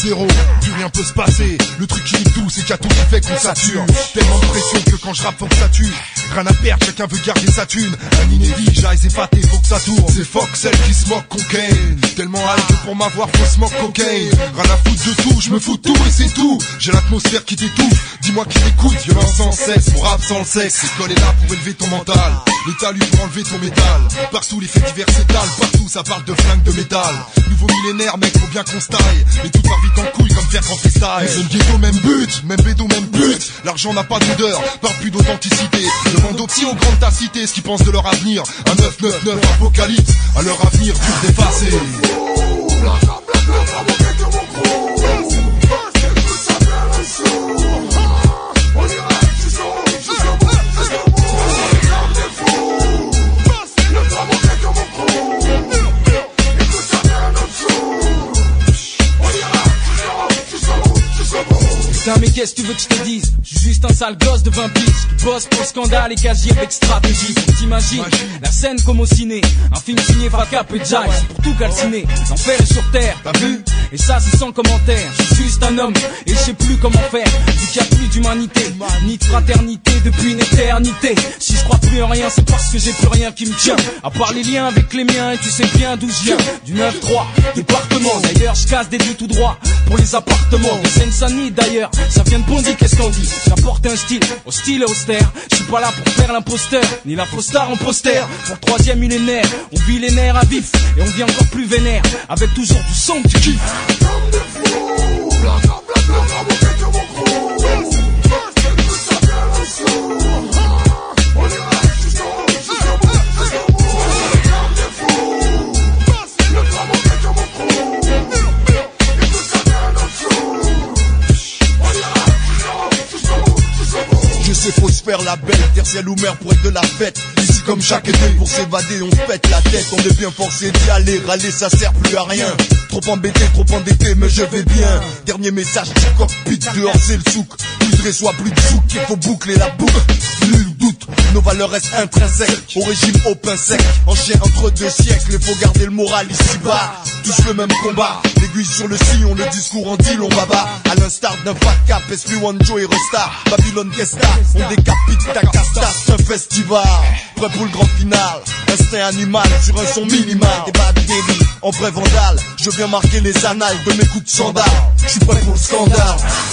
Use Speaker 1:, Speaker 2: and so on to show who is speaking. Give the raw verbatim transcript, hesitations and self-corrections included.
Speaker 1: zéro, plus rien peut se passer. Le truc qui est tout, c'est qu'il y a tout qui fait qu'on sature. Tellement de pression que quand je rappe faut que ça tue. Rien à perdre, chacun veut garder sa thune. Un inédit, j'arrive épaté, faut que ça tourne. C'est fuck celle qui se moque cocaine. Tellement high que pour m'avoir faut se moque cocaine. Rien à foutre de tout, je me fous de tout et c'est tout. J'ai l'atmosphère qui t'étouffe, dis-moi qui t'écoute. Violence sans sexe, mon rap sans le sexe. L'école est là pour élever ton mental, l'État lui pour enlever ton métal. Partout les faits divers s'étalent, partout ça parle de flingue de métal. Nouveau millénaire mec, faut bien qu'on se taille. Mais tout part vite en couille comme faire en freestyle. Même ghetto, même but, même bédo, même pute. L'argent n'a pas d'odeur, parle plus d'authenticité. Demande aux petits aux grandes ta cité ce qu'ils pensent de leur avenir. Un neuf neuf neuf apocalypse, à leur avenir dur d'effacer.
Speaker 2: Putain mais qu'est-ce que tu veux que je te dise? Je suis juste un sale gosse de vingt piges qui bosse pour le scandale et qui avec stratégie. T'imagines la scène comme au ciné, un film signé Fakap et Jai, c'est pour tout calciner. L'enfer est sur terre, t'as vu? Et ça c'est sans commentaire. Je suis juste un homme et je sais plus comment faire. Vu qu'il n'y a plus d'humanité, ni de fraternité depuis une éternité. Si je crois plus en rien c'est parce que j'ai plus rien qui me tient, à part les liens avec les miens. Et tu sais bien d'où je viens, du neuf trois département. D'ailleurs je casse des vues tout droit pour les appartements de Seine-Saint-Denis d'ailleurs. Ça vient de Bondy, qu'est-ce qu'on dit? J'apporte un style, au style austère. Je suis pas là pour faire l'imposteur, ni la fausse star en poster. Pour le troisième millénaire, on vit les nerfs à vif et on vit encore plus vénère, avec toujours du son que tu kiffes.
Speaker 3: Comme des fous, bla bla bla bla bla, mon fait de mon crew. Parce que ça vient le sou. On ira jusqu'au bout, jusqu'au bout, jusqu'au bout. Comme des fous, le drame mon fait de mon crew. Et que ça vient le sou.
Speaker 4: Je sais faut se faire la belle, terre ciel ou mer pour être de la fête. Ici comme chaque été pour s'évader on se pète la tête. On est bien forcé d'y aller, râler ça sert plus à rien. Trop embêté, trop endetté mais je vais bien. Dernier message du cockpit, dehors c'est le souk. Plus de reçoit, plus de souk, il faut boucler la boucle. Nul doute, nos valeurs restent intrinsèques. Au régime au pain sec, en chien entre deux siècles. Il faut garder le moral ici bas, tous le même combat. L'aiguille sur le sillon, le discours en dit long baba. À l'instar d'un fat cap, S P one Joe et Resta. Babylone Kesta, on décapite ta casta, c'est un festival. Prêt pour le grand final, instinct animal sur un son minimal. Des bad débits, en vrai vandale, je viens marquer les annales de mes coups de sandales. Je suis prêt pour le scandale.